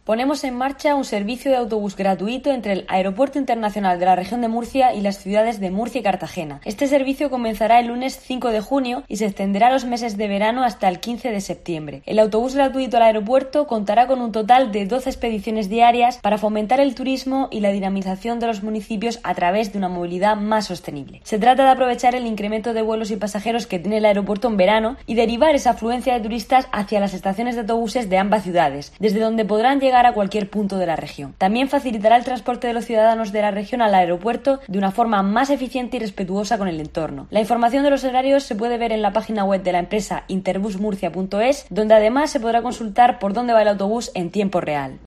Ponemos en marcha un servicio de autobús gratuito entre el Aeropuerto Internacional de la Región de Murcia y las ciudades de Murcia y Cartagena. Este servicio comenzará el lunes 5 de junio y se extenderá los meses de verano hasta el 15 de septiembre. El autobús gratuito al aeropuerto contará con un total de 12 expediciones diarias para fomentar el turismo y la dinamización de los municipios a través de una movilidad más sostenible. Se trata de aprovechar el incremento de vuelos y pasajeros que tiene el aeropuerto en verano y derivar esa afluencia de turistas hacia las estaciones de autobuses de ambas ciudades, desde donde podrán llegar a cualquier punto de la región. También facilitará el transporte de los ciudadanos de la región al aeropuerto de una forma más eficiente y respetuosa con el entorno. La información de los horarios se puede ver en la página web de la empresa interbusmurcia.es, donde además se podrá consultar por dónde va el autobús en tiempo real.